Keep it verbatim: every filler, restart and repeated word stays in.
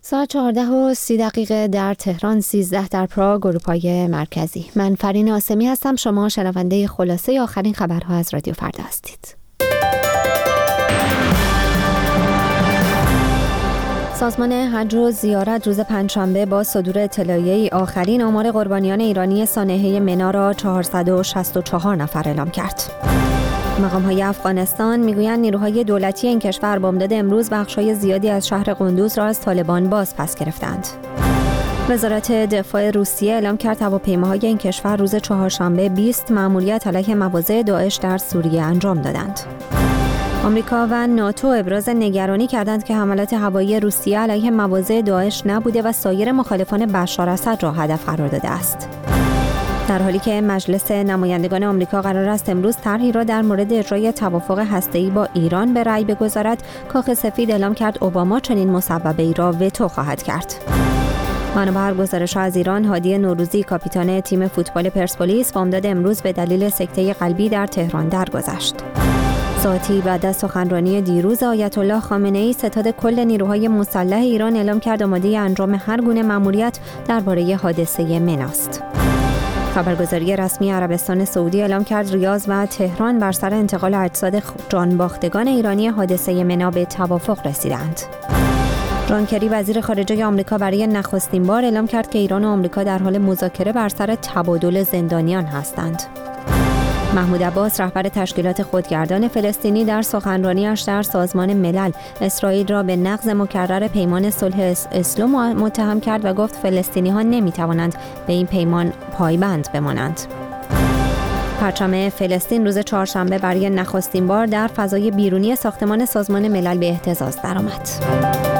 ساعت چهارده و سی دقیقه در تهران، سیزده در پراگ، اروپای مرکزی. من فرین آسمی هستم. شما شنونده خلاصه آخرین خبرها از رادیو فردا هستید. سازمان حج و زیارت روز پنجشنبه با صدور اطلاعیه‌ای آخرین آمار قربانیان ایرانی سانحه منی را چهارصد و شصت و چهار نفر اعلام کرد. مقام‌های افغانستان میگویند نیروهای دولتی این کشور بامداد امروز بخش‌های زیادی از شهر قندوز را از طالبان باز پس گرفتند. وزارت دفاع روسیه اعلام کرد هواپیماهای این کشور روز چهارشنبه بیست مأموریت علیه مواضع داعش در سوریه انجام دادند. آمریکا و ناتو ابراز نگرانی کردند که حملات هوایی روسیه علیه مواضع داعش نبوده و سایر مخالفان بشار اسد را هدف قرار داده است. در حالی که مجلس نمایندگان آمریکا قرار است امروز طرحی را در مورد اجرای توافق هسته‌ای با ایران به رأی بگذارد، کاخ سفید اعلام کرد اوباما چنین مسببه‌ای را وتو خواهد کرد. منابع گزارش از ایران، هادی نوروزی کاپیتان تیم فوتبال پرسپولیس بامداد امروز به دلیل سکته قلبی در تهران درگذشت. ساعتی بعد از سخنرانی دیروز آیت الله خامنه‌ای، ستاد کل نیروهای مسلح ایران اعلام کرد آماده انجام هر گونه مأموریت درباره حادثه منی است. خبرگزاری رسمی عربستان سعودی اعلام کرد ریاض و تهران بر سر انتقال اجساد جانباختگان ایرانی حادثه منی به توافق رسیدند. جان کری وزیر خارجه آمریکا برای نخستین بار اعلام کرد که ایران و آمریکا در حال مذاکره بر سر تبادل زندانیان هستند. محمود عباس رهبر تشکیلات خودگردان فلسطینی در سخنرانی‌اش در سازمان ملل اسرائیل را به نقض مکرر پیمان صلح اسلو متهم کرد و گفت فلسطینی‌ها نمی‌توانند به این پیمان پایبند بمانند. پرچم فلسطین روز چهارشنبه برای نخستین بار در فضای بیرونی ساختمان سازمان ملل به اهتزاز درآمد.